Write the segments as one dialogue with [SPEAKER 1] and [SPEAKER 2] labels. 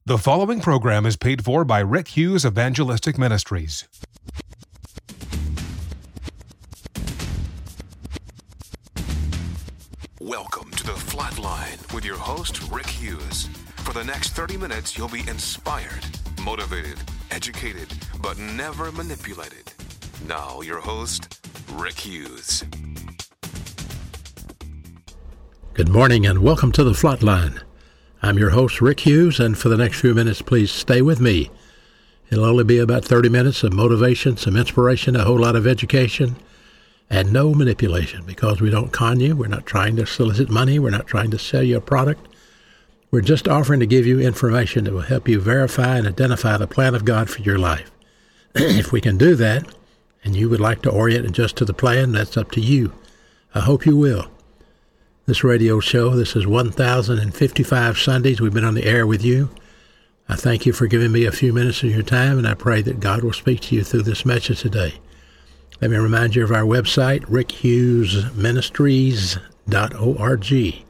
[SPEAKER 1] The following program is paid for by Rick Hughes Evangelistic Ministries. Welcome to The Flatline with your host, Rick Hughes. For the next 30 minutes, you'll be inspired, motivated, educated, but never manipulated. Now, your host, Rick Hughes.
[SPEAKER 2] Good morning and welcome to The Flatline. I'm your host, Rick Hughes, and for the next few minutes, please stay with me. It'll only be about 30 minutes of motivation, some inspiration, a whole lot of education, and no manipulation, because we don't con you. We're not trying to solicit money. We're not trying to sell you a product. We're just offering to give you information that will help you verify and identify the plan of God for your life. If we can do that, and you would like to orient it just to the plan, that's up to you. I hope you will. This radio show, this is 1,055 Sundays we've been on the air with you. I thank you for giving me a few minutes of your time, and I pray that God will speak to you through this message today. Let me remind you of our website, rickhughesministries.org.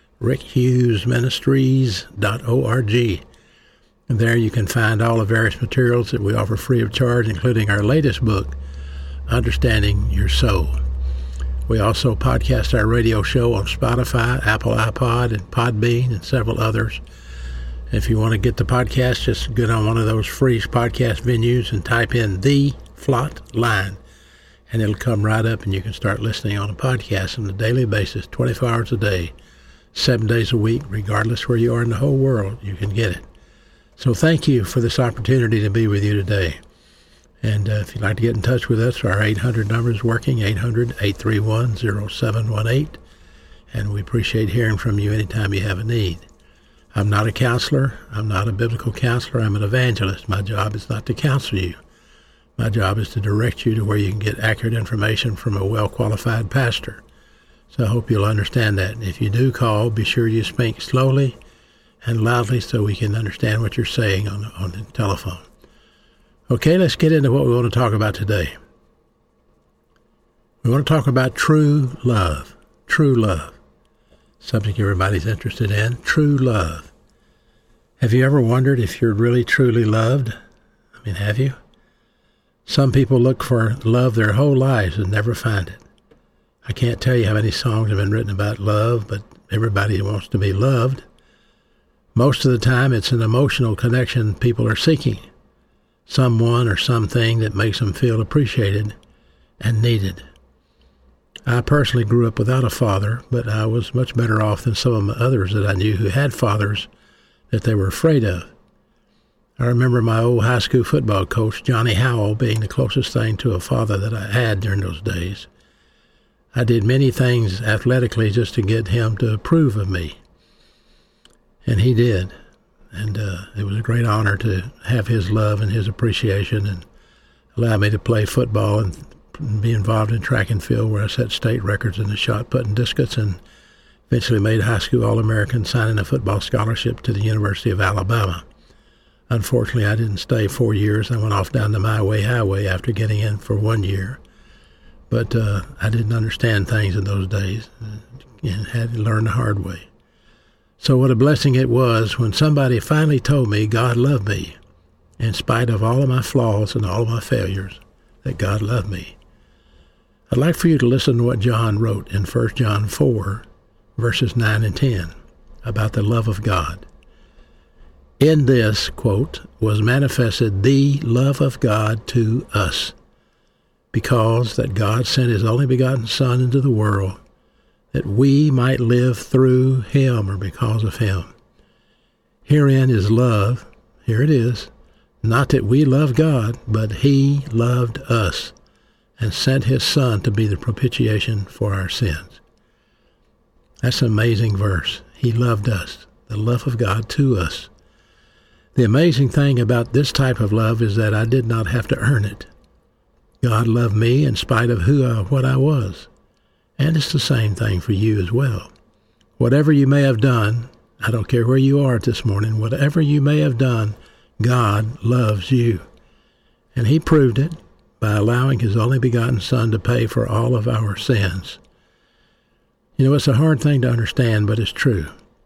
[SPEAKER 2] rickhughesministries.org. And there you can find all the various materials that we offer free of charge, including our latest book, Understanding Your Soul. We also podcast our radio show on Spotify, Apple iPod, and Podbean, and several others. If you want to get the podcast, just get on one of those free podcast venues and type in The Flatline, and it'll come right up, and you can start listening on a podcast on a daily basis, 24 hours a day, 7 days a week, regardless where you are in the whole world, you can get it. So thank you for this opportunity to be with you today. And if you'd like to get in touch with us, our 800 number is working, 800-831-0718. And we appreciate hearing from you anytime you have a need. I'm not a counselor. I'm not a biblical counselor. I'm an evangelist. My job is not to counsel you. My job is to direct you to where you can get accurate information from a well-qualified pastor. So I hope you'll understand that. And if you do call, be sure you speak slowly and loudly so we can understand what you're saying on the telephone. Okay, let's get into what we want to talk about today. We want to talk about true love. True love. Subject everybody's interested in. True love. Have you ever wondered if you're really truly loved? I mean, have you? Some people look for love their whole lives and never find it. I can't tell you how many songs have been written about love, but everybody wants to be loved. Most of the time, it's an emotional connection people are seeking. Someone or something that makes them feel appreciated and needed. I personally grew up without a father, but I was much better off than some of the others that I knew who had fathers that they were afraid of. I remember my old high school football coach, Johnny Howell, being the closest thing to a father that I had during those days. I did many things athletically just to get him to approve of me. And he did. And it was a great honor to have his love and his appreciation and allow me to play football and be involved in track and field where I set state records in the shot put and discus and eventually made high school All-American, signing a football scholarship to the University of Alabama. Unfortunately, I didn't stay 4 years. I went off down the My Way Highway after getting in for 1 year. But I didn't understand things in those days and had to learn the hard way. So what a blessing it was when somebody finally told me God loved me, in spite of all of my flaws and all of my failures, that God loved me. I'd like for you to listen to what John wrote in 1 John 4, verses 9 and 10, about the love of God. In this, quote, was manifested the love of God to us, because that God sent his only begotten Son into the world, that we might live through him or because of him. Herein is love, here it is, not that we love God, but he loved us and sent his Son to be the propitiation for our sins. That's an amazing verse. He loved us, the love of God to us. The amazing thing about this type of love is that I did not have to earn it. God loved me in spite of what I was. And it's the same thing for you as well. Whatever you may have done, I don't care where you are this morning, whatever you may have done, God loves you. And he proved it by allowing his only begotten Son to pay for all of our sins. You know, it's a hard thing to understand, but it's true.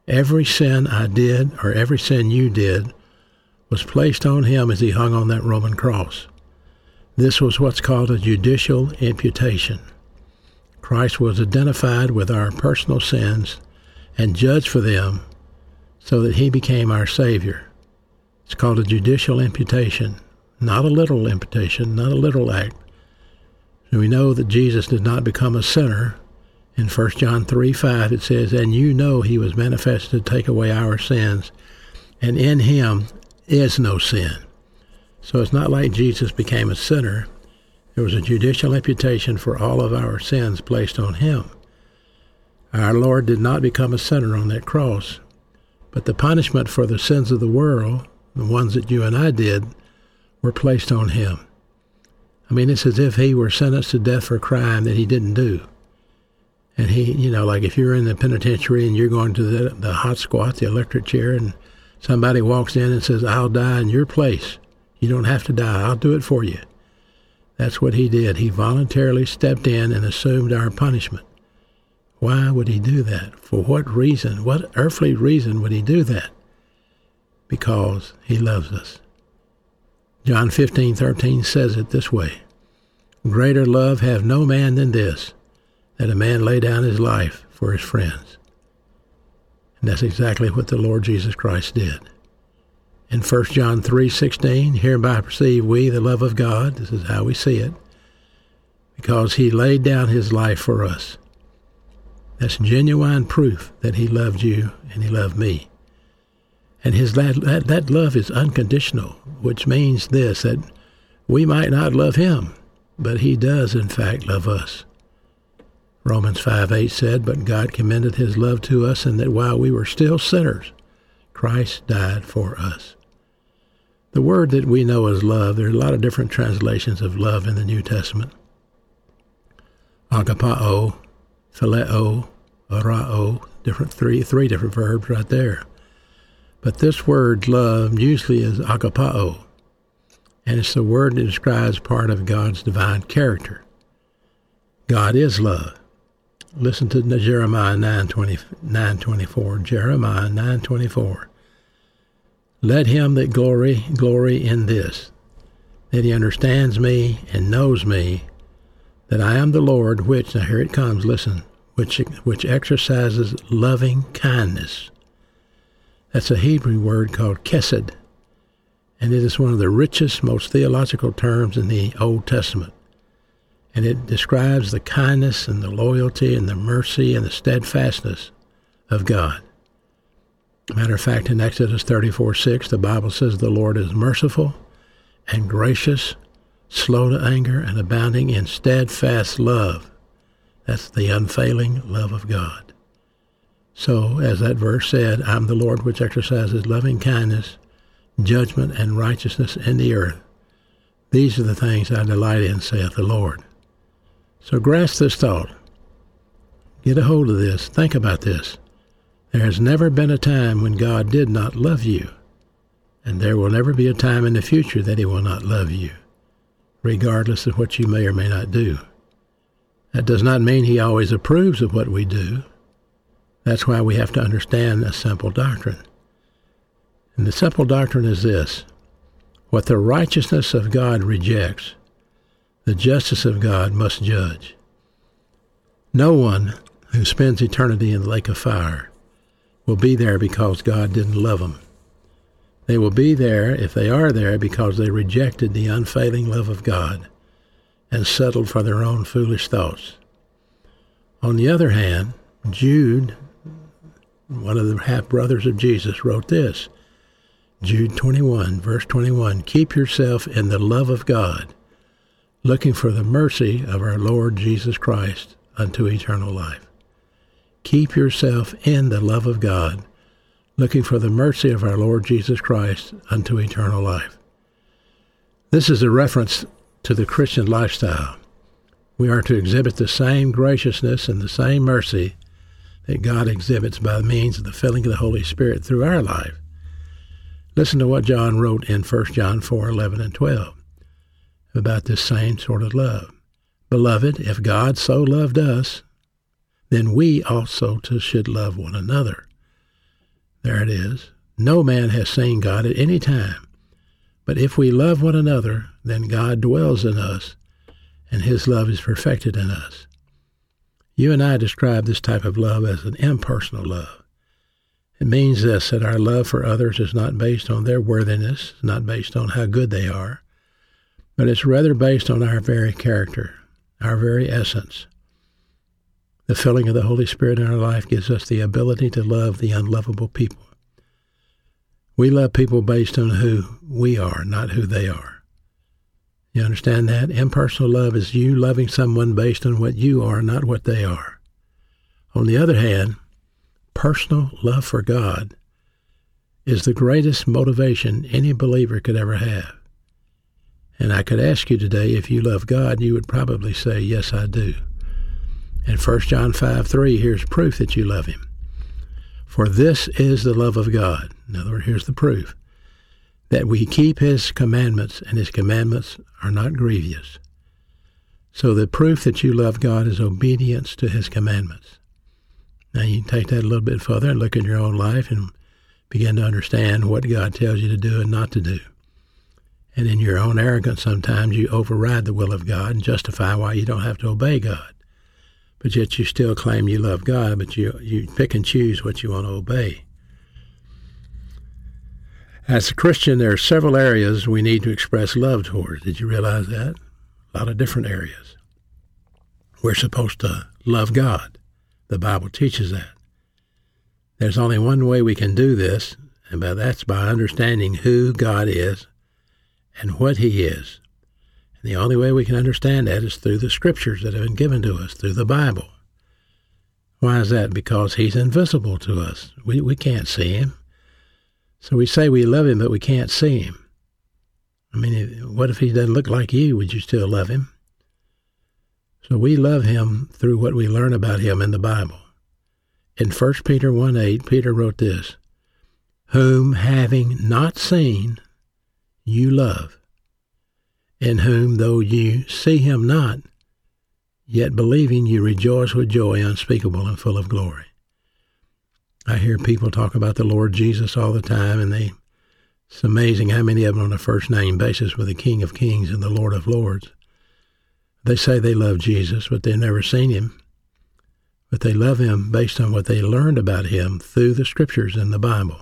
[SPEAKER 2] Every sin I did, or every sin you did, was placed on him as he hung on that Roman cross. This was what's called a judicial imputation. Christ was identified with our personal sins and judged for them so that he became our Savior. It's called a judicial imputation, not a literal imputation, not a literal act. And we know that Jesus did not become a sinner. In 1 John 3:5 it says, "And you know he was manifested to take away our sins, and in him is no sin." So it's not like Jesus became a sinner. There was a judicial imputation for all of our sins placed on him. Our Lord did not become a sinner on that cross, but the punishment for the sins of the world, the ones that you and I did, were placed on him. I mean, it's as if he were sentenced to death for a crime that he didn't do. And he, like if you're in the penitentiary and you're going to the hot squat, the electric chair, and somebody walks in and says, "I'll die in your place. You don't have to die. I'll do it for you." That's what he did. He voluntarily stepped in and assumed our punishment. Why would he do that? For what reason? What earthly reason would he do that? Because he loves us. John 15:13 says it this way, "Greater love hath no man than this, that a man lay down his life for his friends." And that's exactly what the Lord Jesus Christ did. In 1 John 3:16, "Hereby perceive we the love of God," this is how we see it, "because he laid down his life for us." That's genuine proof that he loved you and he loved me. And that love is unconditional, which means this, that we might not love him, but he does in fact love us. Romans 5:8 said, "But God commended his love to us, and that while we were still sinners, Christ died for us." The word that we know as love, there are a lot of different translations of love in the New Testament. Agapao, phileo, arao, three different verbs right there. But this word love usually is agapao, and it's the word that describes part of God's divine character. God is love. Listen to Jeremiah 9:24. Jeremiah 9:24. "Let him that glory in this, that he understands me and knows me, that I am the Lord which," now here it comes, listen, which exercises loving kindness. That's a Hebrew word called chesed, and it is one of the richest, most theological terms in the Old Testament. And it describes the kindness and the loyalty and the mercy and the steadfastness of God. Matter of fact, in Exodus 34:6, the Bible says the Lord is merciful and gracious, slow to anger, and abounding in steadfast love. That's the unfailing love of God. So, as that verse said, "I'm the Lord which exercises loving kindness, judgment, and righteousness in the earth. These are the things I delight in, saith the Lord." So grasp this thought. Get a hold of this. Think about this. There has never been a time when God did not love you, and there will never be a time in the future that he will not love you, regardless of what you may or may not do. That does not mean he always approves of what we do. That's why we have to understand a simple doctrine. And the simple doctrine is this: what the righteousness of God rejects, the justice of God must judge. No one who spends eternity in the lake of fire will be there because God didn't love them. They will be there, if they are there, because they rejected the unfailing love of God and settled for their own foolish thoughts. On the other hand, Jude, one of the half-brothers of Jesus, wrote this, Jude 21, verse 21, "Keep yourself in the love of God, looking for the mercy of our Lord Jesus Christ unto eternal life." Keep yourself in the love of God, looking for the mercy of our Lord Jesus Christ unto eternal life. This is a reference to the Christian lifestyle. We are to exhibit the same graciousness and the same mercy that God exhibits by means of the filling of the Holy Spirit through our life. Listen to what John wrote in 1 John 4:11 and 12 about this same sort of love. "Beloved, if God so loved us, then we also should love one another. There it is. No man has seen God at any time. But if we love one another, then God dwells in us, and his love is perfected in us. You and I describe this type of love as an impersonal love. It means this, that our love for others is not based on their worthiness, not based on how good they are, but it's rather based on our very character, our very essence. The filling of the Holy Spirit in our life gives us the ability to love the unlovable people. We love people based on who we are, not who they are. You understand that? Impersonal love is you loving someone based on what you are, not what they are. On the other hand, personal love for God is the greatest motivation any believer could ever have. And I could ask you today, if you love God, you would probably say, yes, I do. And 1 John 5:3, here's proof that you love him. For this is the love of God. In other words, here's the proof, that we keep his commandments, and his commandments are not grievous. So the proof that you love God is obedience to his commandments. Now you can take that a little bit further and look at your own life and begin to understand what God tells you to do and not to do. And in your own arrogance, sometimes you override the will of God and justify why you don't have to obey God. But yet you still claim you love God, but you pick and choose what you want to obey. As a Christian, there are several areas we need to express love towards. Did you realize that? A lot of different areas. We're supposed to love God. The Bible teaches that. There's only one way we can do this, and that's by understanding who God is and what he is. And the only way we can understand that is through the scriptures that have been given to us, through the Bible. Why is that? Because he's invisible to us. We can't see him. So we say we love him, but we can't see him. I mean, what if he doesn't look like you? Would you still love him? So we love him through what we learn about him in the Bible. In 1 Peter 1:8, Peter wrote this, whom having not seen, you love, in whom though you see him not, yet believing you rejoice with joy unspeakable and full of glory. I hear people talk about the Lord Jesus all the time, and it's amazing how many of them on a first-name basis with the King of Kings and the Lord of Lords. They say they love Jesus, but they've never seen him. But they love him based on what they learned about him through the scriptures in the Bible.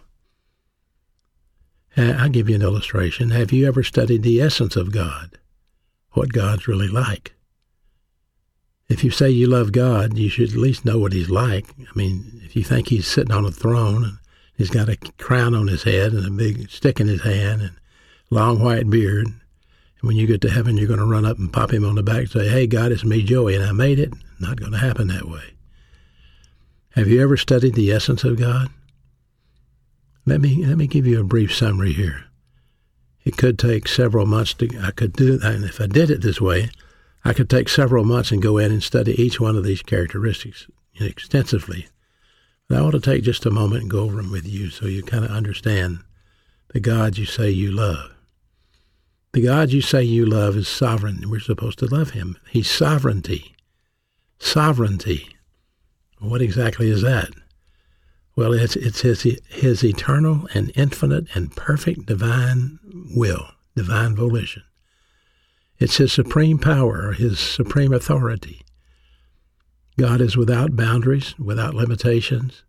[SPEAKER 2] I'll give you an illustration. Have you ever studied the essence of God? What God's really like? If you say you love God, you should at least know what he's like. I mean, if you think he's sitting on a throne and he's got a crown on his head and a big stick in his hand and long white beard, and when you get to heaven, you're going to run up and pop him on the back and say, hey, God, it's me, Joey, and I made it. Not going to happen that way. Have you ever studied the essence of God? Let me give you a brief summary here. It could take several months I could do, and if I did it this way, I could take several months and go in and study each one of these characteristics extensively. But I ought to take just a moment and go over them with you so you kind of understand the God you say you love. The God you say you love is sovereign. We're supposed to love him. He's sovereignty. Sovereignty. What exactly is that? Well, it's his eternal and infinite and perfect divine will, divine volition. It's his supreme power, his supreme authority. God is without boundaries, without limitations.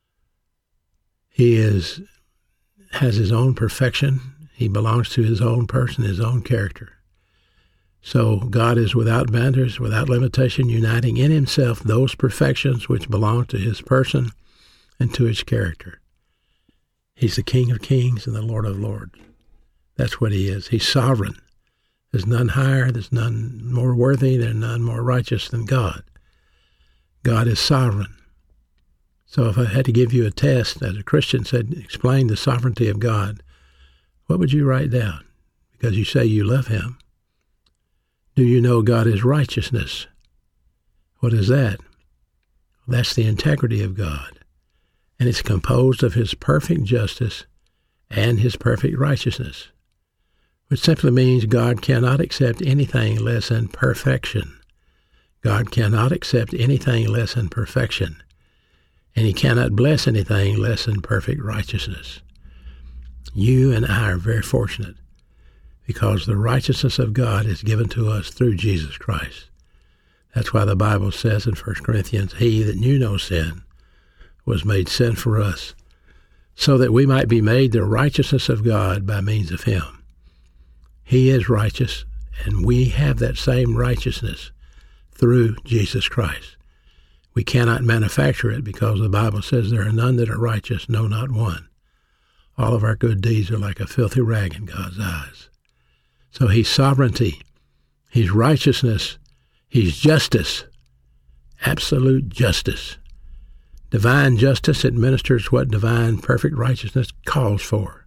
[SPEAKER 2] He has his own perfection. He belongs to his own person, his own character. So God is without boundaries, without limitation, uniting in himself those perfections which belong to his person and to his character. He's the King of Kings and the Lord of Lords. That's what he is. He's sovereign. There's none higher, there's none more worthy, there's none more righteous than God. God is sovereign. So if I had to give you a test as a Christian, said, explain the sovereignty of God, what would you write down? Because you say you love him. Do you know God is righteousness? What is that? Well, that's the integrity of God. And it's composed of his perfect justice and his perfect righteousness, which simply means God cannot accept anything less than perfection. God cannot accept anything less than perfection. and he cannot bless anything less than perfect righteousness. You and I are very fortunate because the righteousness of God is given to us through Jesus Christ. That's why the Bible says in 1 Corinthians, he that knew no sin was made sin for us, so that we might be made the righteousness of God by means of him. He is righteous, and we have that same righteousness through Jesus Christ. We cannot manufacture it because the Bible says there are none that are righteous, no, not one. All of our good deeds are like a filthy rag in God's eyes. So he's sovereignty, he's righteousness, he's justice, absolute justice. Divine justice administers what divine perfect righteousness calls for.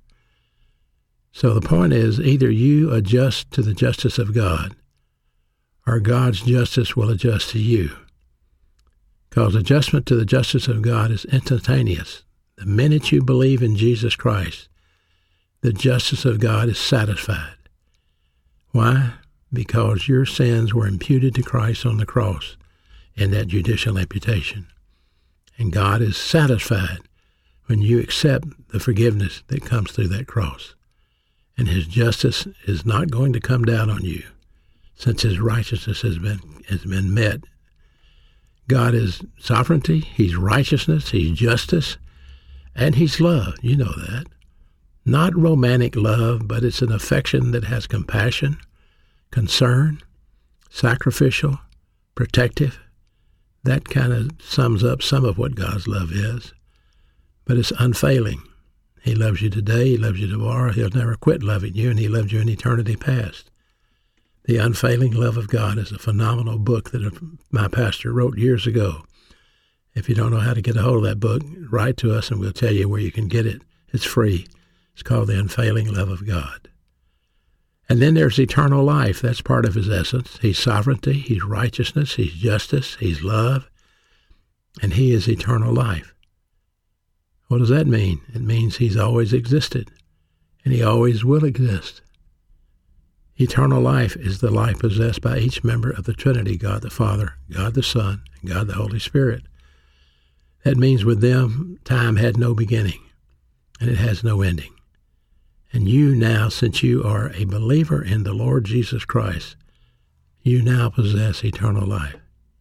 [SPEAKER 2] So the point is, either you adjust to the justice of God, or God's justice will adjust to you. Because adjustment to the justice of God is instantaneous. The minute you believe in Jesus Christ, the justice of God is satisfied. Why? Because your sins were imputed to Christ on the cross in that judicial imputation. And God is satisfied when you accept the forgiveness that comes through that cross. And his justice is not going to come down on you since his righteousness has been met. God is sovereignty, he's righteousness, he's justice, and he's love. You know that. Not romantic love, but it's an affection that has compassion, concern, sacrificial, protective. That kind of sums up some of what God's love is. But it's unfailing. He loves you today, he loves you tomorrow, he'll never quit loving you, and he loved you in eternity past. The Unfailing Love of God is a phenomenal book that my pastor wrote years ago. If you don't know how to get a hold of that book, write to us and we'll tell you where you can get it. It's free. It's called The Unfailing Love of God. And then there's eternal life. That's part of his essence. He's sovereignty, he's righteousness, he's justice, he's love, and he is eternal life. What does that mean? It means he's always existed, and he always will exist. Eternal life is the life possessed by each member of the Trinity, God the Father, God the Son, and God the Holy Spirit. That means with them, time had no beginning, and it has no ending. And you now, since you are a believer in the Lord Jesus Christ, you now possess eternal life.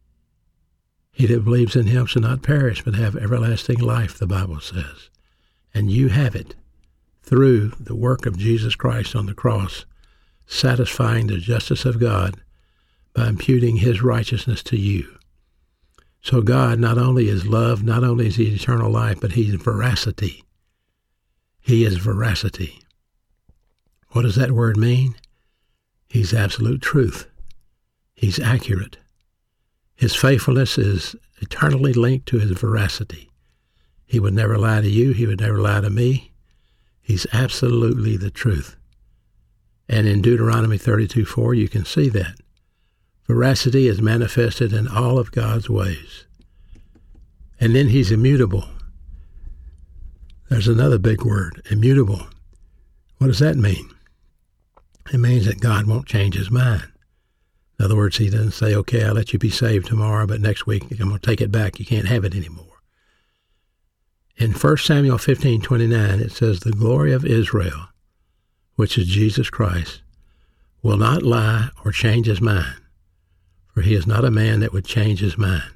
[SPEAKER 2] He that believes in him shall not perish, but have everlasting life, the Bible says. And you have it through the work of Jesus Christ on the cross, satisfying the justice of God by imputing his righteousness to you. So God not only is love, not only is he eternal life, but he's veracity. He is veracity. What does that word mean? He's absolute truth. He's accurate. His faithfulness is eternally linked to his veracity. He would never lie to you. He would never lie to me. He's absolutely the truth. And in Deuteronomy 32:4, you can see that. Veracity is manifested in all of God's ways. And then he's immutable. There's another big word, immutable. What does that mean? It means that God won't change his mind. In other words, he doesn't say, okay, I'll let you be saved tomorrow, but next week I'm going to take it back. You can't have it anymore. In 1 Samuel 15:29, it says, the glory of Israel, which is Jesus Christ, will not lie or change his mind, for he is not a man that would change his mind.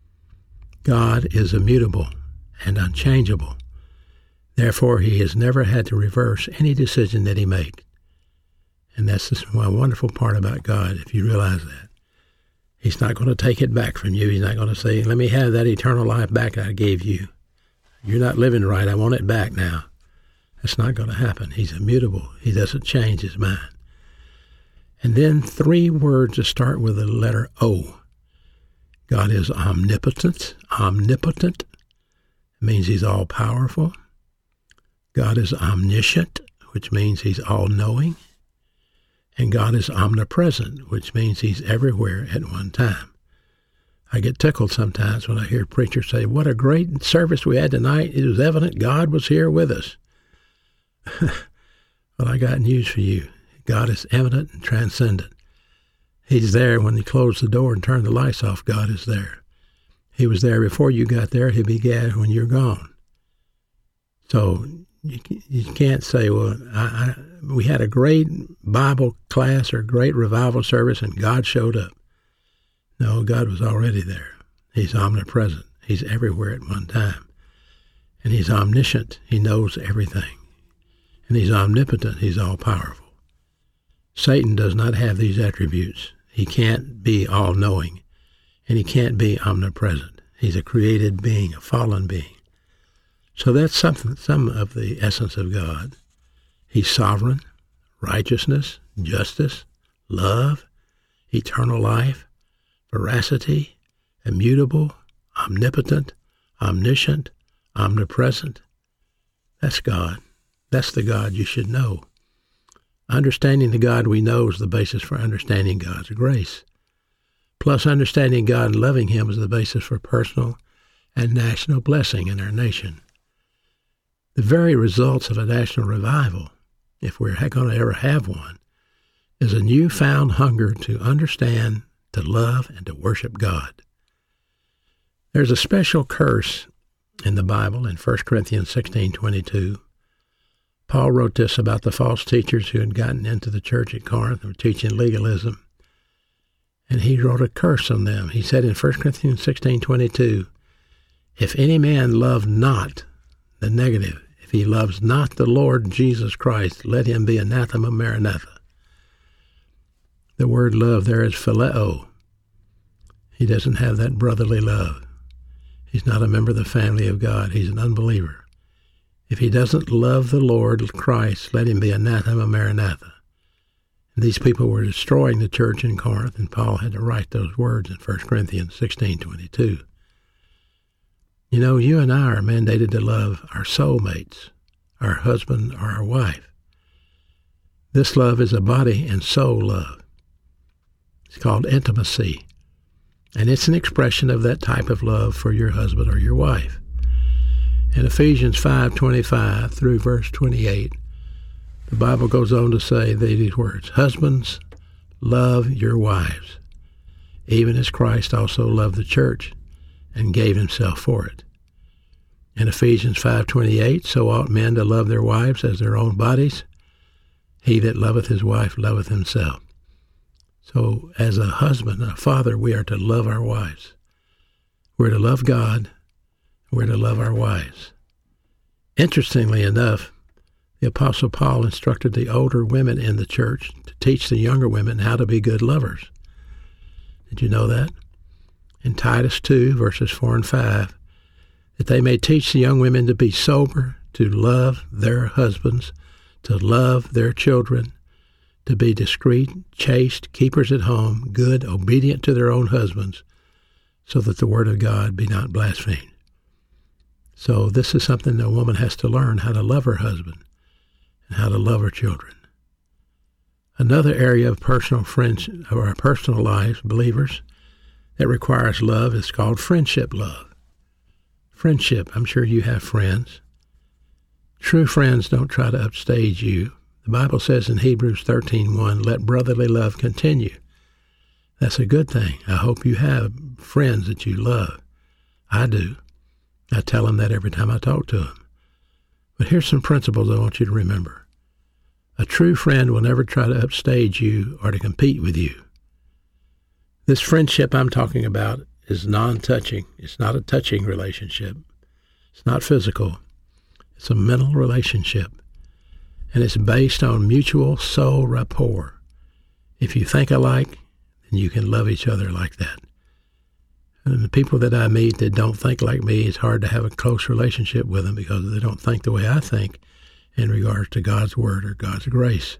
[SPEAKER 2] God is immutable and unchangeable. Therefore, he has never had to reverse any decision that he made. And that's just one wonderful part about God, if you realize that. He's not going to take it back from you. He's not going to say, let me have that eternal life back that I gave you. You're not living right. I want it back now. That's not going to happen. He's immutable. He doesn't change his mind. And then 3 words that start with the letter O. God is omnipotent. Omnipotent. It means he's all-powerful. God is omniscient, which means he's all-knowing. And God is omnipresent, which means he's everywhere at one time. I get tickled sometimes when I hear preachers say, what a great service we had tonight. It was evident God was here with us. Well, I got news for you. God is eminent and transcendent. He's there when you close the door and turn the lights off. God is there. He was there before you got there. He'll be glad when you're gone. So you can't say, well, we had a great Bible class or great revival service and God showed up. No, God was already there. He's omnipresent. He's everywhere at one time. And he's omniscient. He knows everything. And he's omnipotent. He's all-powerful. Satan does not have these attributes. He can't be all-knowing. And he can't be omnipresent. He's a created being, a fallen being. So that's some of the essence of God. He's sovereign, righteousness, justice, love, eternal life, veracity, immutable, omnipotent, omniscient, omnipresent. That's God. That's the God you should know. Understanding the God we know is the basis for understanding God's grace. Plus, understanding God and loving him is the basis for personal and national blessing in our nation. The very results of a national revival, if we're going to ever have one, is a newfound hunger to understand, to love, and to worship God. There's a special curse in the Bible in 1 Corinthians 16:22. Paul wrote this about the false teachers who had gotten into the church at Corinth and were teaching legalism. And he wrote a curse on them. He said in 1 Corinthians 16:22, if any man love not, the negative, if he loves not the Lord Jesus Christ, let him be anathema maranatha. The word love there is phileo. He doesn't have that brotherly love. He's not a member of the family of God. He's an unbeliever. If he doesn't love the Lord Christ, let him be anathema maranatha. And these people were destroying the church in Corinth, and Paul had to write those words in 1 Corinthians 16:22. You know, you and I are mandated to love our soulmates, our husband or our wife. This love is a body and soul love. It's called intimacy. And it's an expression of that type of love for your husband or your wife. In Ephesians 5:25 through verse 28, the Bible goes on to say these words, husbands, love your wives, even as Christ also loved the church and gave himself for it. In Ephesians 5:28, so ought men to love their wives as their own bodies. He that loveth his wife loveth himself. So as a husband, a father, we are to love our wives. We're to love God. We're to love our wives. Interestingly enough, the Apostle Paul instructed the older women in the church to teach the younger women how to be good lovers. Did you know that? In Titus 2, verses 4 and 5, that they may teach the young women to be sober, to love their husbands, to love their children, to be discreet, chaste, keepers at home, good, obedient to their own husbands, so that the word of God be not blasphemed. So this is something a woman has to learn, how to love her husband and how to love her children. Another area of personal friendship, or our personal lives, believers, that requires love is called friendship love. Friendship, I'm sure you have friends. True friends don't try to upstage you. The Bible says in Hebrews 13:1, let brotherly love continue. That's a good thing. I hope you have friends that you love. I do. I tell them that every time I talk to them. But here's some principles I want you to remember. A true friend will never try to upstage you or to compete with you. This friendship I'm talking about is non-touching. It's not a touching relationship. It's not physical. It's a mental relationship. And it's based on mutual soul rapport. If you think alike, then you can love each other like that. And the people that I meet that don't think like me, it's hard to have a close relationship with them because they don't think the way I think in regards to God's word or God's grace.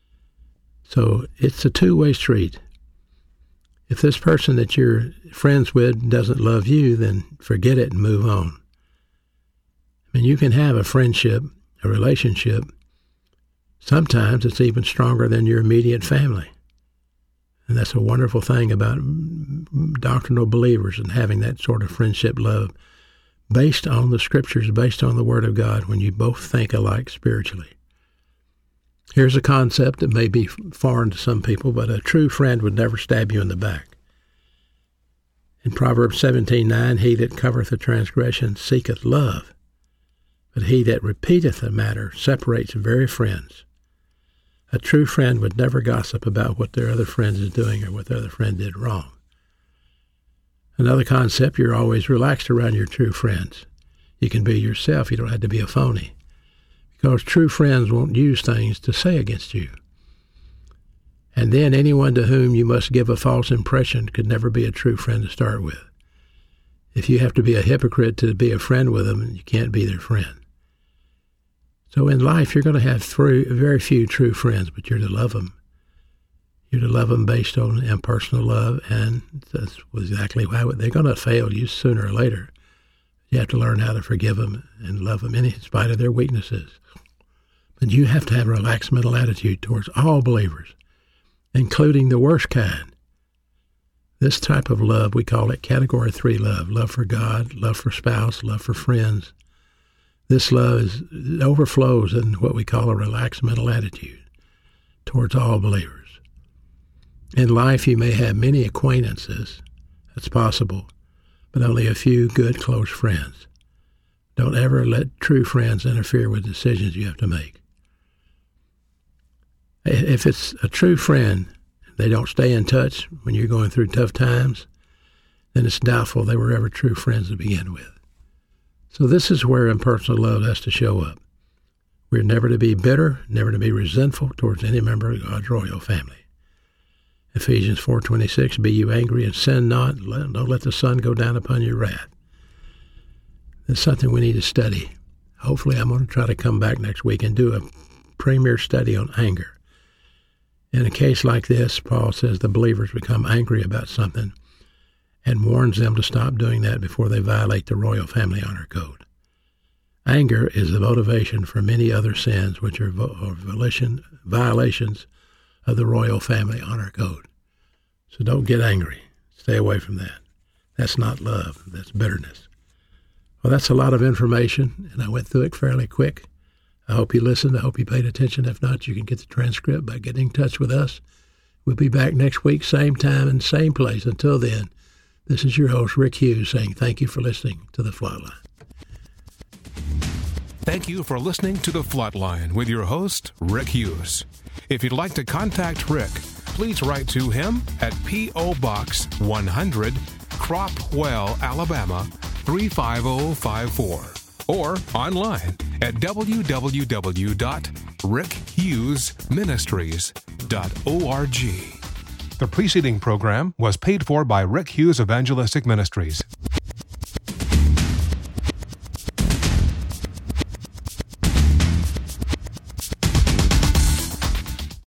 [SPEAKER 2] So it's a two-way street. If this person that you're friends with doesn't love you, then forget it and move on. I mean, you can have a friendship, a relationship. Sometimes it's even stronger than your immediate family. And that's a wonderful thing about doctrinal believers and having that sort of friendship love based on the Scriptures, based on the Word of God, when you both think alike spiritually. Here's a concept that may be foreign to some people, but a true friend would never stab you in the back. In Proverbs 17:9, he that covereth a transgression seeketh love, but he that repeateth a matter separates very friends. A true friend would never gossip about what their other friend is doing or what their other friend did wrong. Another concept, you're always relaxed around your true friends. You can be yourself. You don't have to be a phony. Because true friends won't use things to say against you. And then anyone to whom you must give a false impression could never be a true friend to start with. If you have to be a hypocrite to be a friend with them, you can't be their friend. So in life, you're going to have very few true friends, but you're to love them. You're to love them based on impersonal love, and that's exactly why they're going to fail you sooner or later. You have to learn how to forgive them and love them in spite of their weaknesses. But you have to have a relaxed mental attitude towards all believers, including the worst kind. This type of love, we call it Category 3 love. Love for God, love for spouse, love for friends. This love overflows in what we call a relaxed mental attitude towards all believers. In life, you may have many acquaintances. That's possible, but only a few good, close friends. Don't ever let true friends interfere with decisions you have to make. If it's a true friend, they don't stay in touch when you're going through tough times, then it's doubtful they were ever true friends to begin with. So this is where impersonal love has to show up. We're never to be bitter, never to be resentful towards any member of God's royal family. Ephesians 4:26, be you angry and sin not, don't let the sun go down upon your wrath. That's something we need to study. Hopefully I'm going to try to come back next week and do a premier study on anger. In a case like this, Paul says the believers become angry about something and warns them to stop doing that before they violate the royal family honor code. Anger is the motivation for many other sins, which are violations of the royal family honor code. So don't get angry. Stay away from that. That's not love. That's bitterness. Well, that's a lot of information, and I went through it fairly quick. I hope you listened. I hope you paid attention. If not, you can get the transcript by getting in touch with us. We'll be back next week, same time and same place. Until then, this is your host, Rick Hughes, saying thank you for listening to The Flatline.
[SPEAKER 1] Thank you for listening to The Flatline with your host, Rick Hughes. If you'd like to contact Rick, please write to him at P.O. Box 100, Cropwell, Alabama 35054, or online at www.rickhughesministries.org.
[SPEAKER 3] The preceding program was paid for by Rick Hughes Evangelistic Ministries.